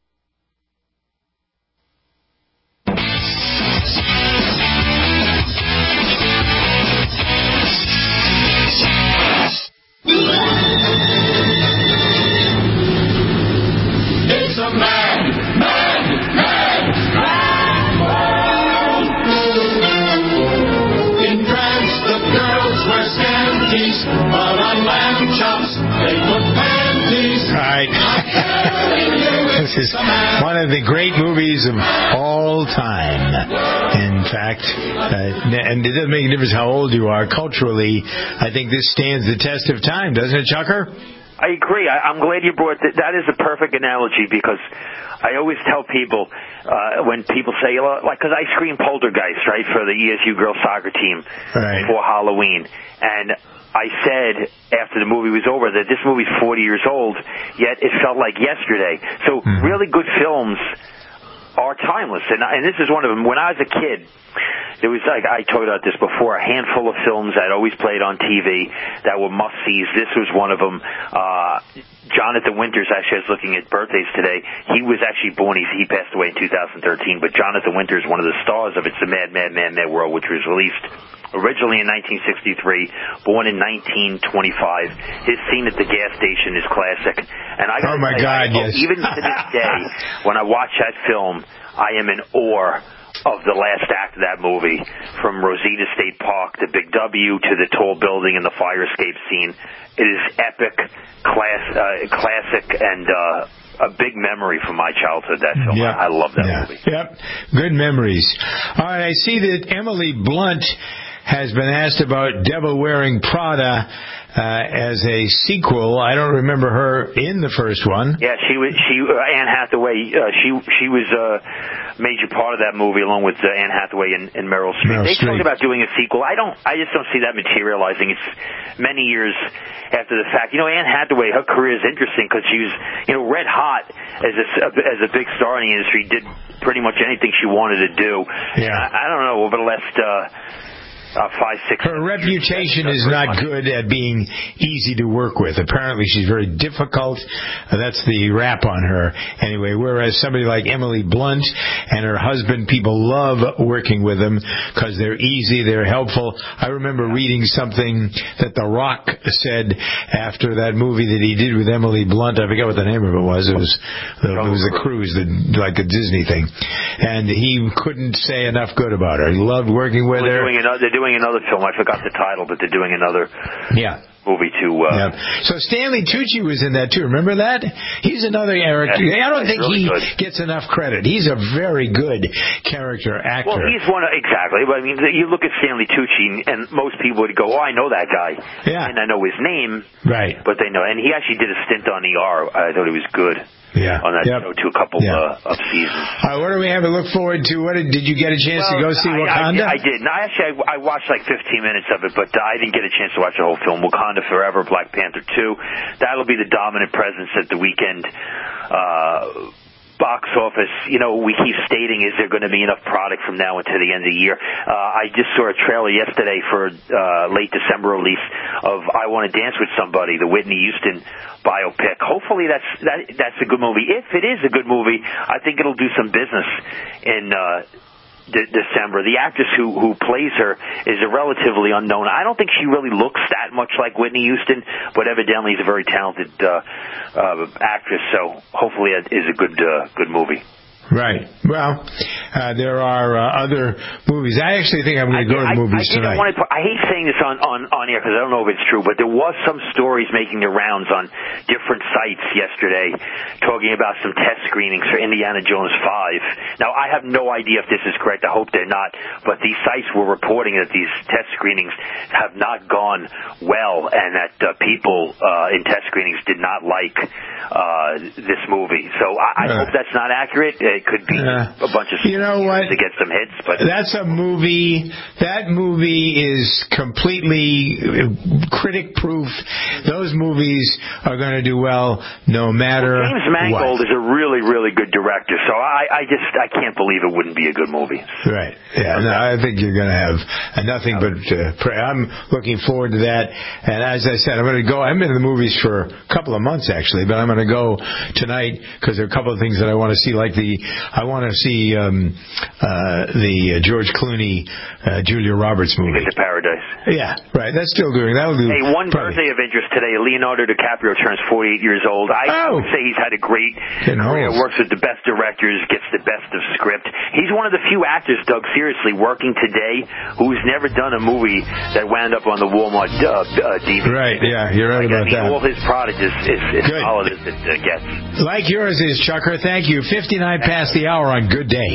It's a man, man, man, man world. In France, the girls wear scanties, but on lamb chops, they put panties. Right. This is one of the great movies of all time. In fact, uh, and it doesn't make a difference how old you are. Culturally, I think this stands the test of time, doesn't it, Chucker? I agree. I, I'm glad you brought that. That is a perfect analogy because I always tell people uh, when people say, like, because I screened Poltergeist, right, for the E S U girls soccer team right. for Halloween, and I said after the movie was over that this movie's forty years old, yet it felt like yesterday. So mm-hmm. really good films are timeless, and, and this is one of them. When I was a kid, there was, like I told about this before, a handful of films that always played on T V that were must-sees. This was one of them. Uh, Jonathan Winters, actually, I was looking at birthdays today. He was actually born, he, he passed away in two thousand thirteen, but Jonathan Winters, one of the stars of It's a Mad, Mad, Mad, Mad World, which was released originally in nineteen sixty-three, born in nineteen twenty-five. His scene at the gas station is classic. And I oh, my say, God, I, yes. Even to this day, when I watch that film, I am in awe of the last act of that movie, from Rosita State Park, the Big W, to the tall building and the fire escape scene. It is epic, class, uh, classic, and uh, a big memory from my childhood, that film. Yep. I, I love that yeah. movie. Yep, good memories. All right, I see that Emily Blunt has been asked about Devil Wearing Prada uh, as a sequel. I don't remember her in the first one. Yeah, she was. She uh, Anne Hathaway. Uh, she she was a major part of that movie, along with uh, Anne Hathaway and, and Meryl Streep. Meryl they Streep. talked about doing a sequel. I don't. I just don't see that materializing. It's many years after the fact. You know, Anne Hathaway, her career is interesting because she was, you know, red hot as a as a big star in the industry. Did pretty much anything she wanted to do. Yeah. I, I don't know over the last. Uh, Uh, five, six. Her reputation is not good at being easy to work with. Apparently, she's very difficult. Uh, that's the rap on her. Anyway, whereas somebody like Emily Blunt and her husband, people love working with them because they're easy, they're helpful. I remember reading something that The Rock said after that movie that he did with Emily Blunt. I forget what the name of it was. It was it was a cruise, the, like a Disney thing, and he couldn't say enough good about her. He loved working with they're her. Doing another, they're doing another film. I forgot the title, but they're doing another. Yeah. Movie too. Uh, yeah. So Stanley Tucci was in that too. Remember that? He's another character. Yeah, I don't think really he good. gets enough credit. He's a very good character actor. Well, he's one of, exactly. But I mean, you look at Stanley Tucci, and most people would go, "Oh, I know that guy," yeah, and I know his name, right? But they know, and he actually did a stint on E R. I thought he was good. Yeah. On that yep. show, to a couple yeah. uh, of seasons. All right, what do we have to look forward to? What did, did you get a chance well, to go see I, Wakanda? I, I did. No, actually, I, I watched like fifteen minutes of it, but uh, I didn't get a chance to watch the whole film. Wakanda Forever, Black Panther two. That'll be the dominant presence at the weekend. Uh, box office, you know, we keep stating, is there going to be enough product from now until the end of the year? Uh, I just saw a trailer yesterday for uh, late December release of I Want to Dance with Somebody, the Whitney Houston biopic. Hopefully that's that, that's a good movie. If it is a good movie, I think it'll do some business in uh De- December. The actress who who plays her is a relatively unknown. I don't think she really looks that much like Whitney Houston, but evidently is a very talented uh, uh, actress. So hopefully it is a good uh, good movie. Right. Well, uh, there are uh, other movies. I actually think I'm going to go to the movies I, I tonight. Want to, I hate saying this on, on, on air because I don't know if it's true, but there was some stories making the rounds on different sites yesterday talking about some test screenings for Indiana Jones five. Now, I have no idea if this is correct. I hope they're not. But these sites were reporting that these test screenings have not gone well and that uh, people uh, in test screenings did not like uh, this movie. So I, I uh, hope that's not accurate. It could be uh, a bunch of you know what? to get some hits, but that's a movie. That movie is completely critic-proof. Those movies are going to do well no matter well, James Mangold what. is a really, really good director, so I, I just I can't believe it wouldn't be a good movie. Right. Yeah. No, I think you're going to have nothing but uh, pray. I'm looking forward to that. And as I said, I'm going to go. I've been in the movies for a couple of months actually, but I'm going to go tonight because there are a couple of things that I want to see, like the I want to see um, uh, the uh, George Clooney, uh, Julia Roberts movie. Ticket to Paradise. Yeah, right. That's still doing. That'll do. Hey, one probably. birthday of interest today. Leonardo DiCaprio turns forty-eight years old. I oh. would say he's had a great career. Works with the best directors, gets the best of script. He's one of the few actors, Doug, seriously, working today who's never done a movie that wound up on the Walmart uh, uh, D V D. Right. Yeah, you're right like, about I mean, that. All his product is is, is solid as it uh, gets. Like yours is, Chucker. Thank you. fifty-nine past the hour on Good Day.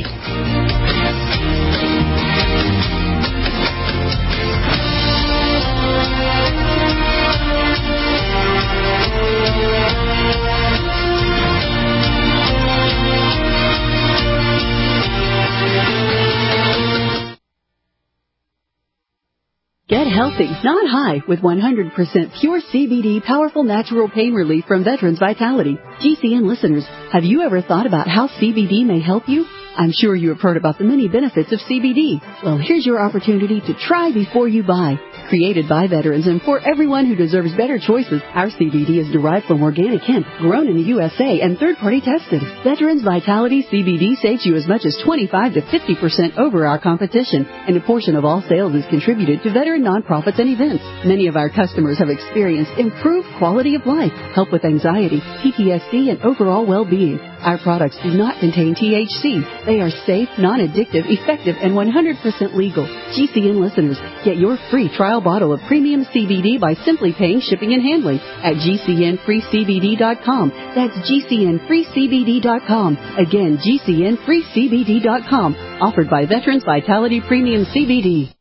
Get healthy, not high, with one hundred percent pure C B D powerful natural pain relief from Veterans Vitality. G C N listeners, have you ever thought about how C B D may help you? I'm sure you have heard about the many benefits of C B D. Well, here's your opportunity to try before you buy. Created by veterans and for everyone who deserves better choices, our C B D is derived from organic hemp, grown in the U S A and third-party tested. Veterans Vitality C B D saves you as much as twenty-five to fifty percent over our competition, and a portion of all sales is contributed to veteran nonprofits and events. Many of our customers have experienced improved quality of life, help with anxiety, P T S D, and overall well-being. Our products do not contain T H C. They are safe, non-addictive, effective, and one hundred percent legal. G C N listeners, get your free trial bottle of premium C B D by simply paying shipping and handling at G C N free C B D dot com. That's G C N free C B D dot com. Again, G C N free C B D dot com. Offered by Veterans Vitality Premium C B D.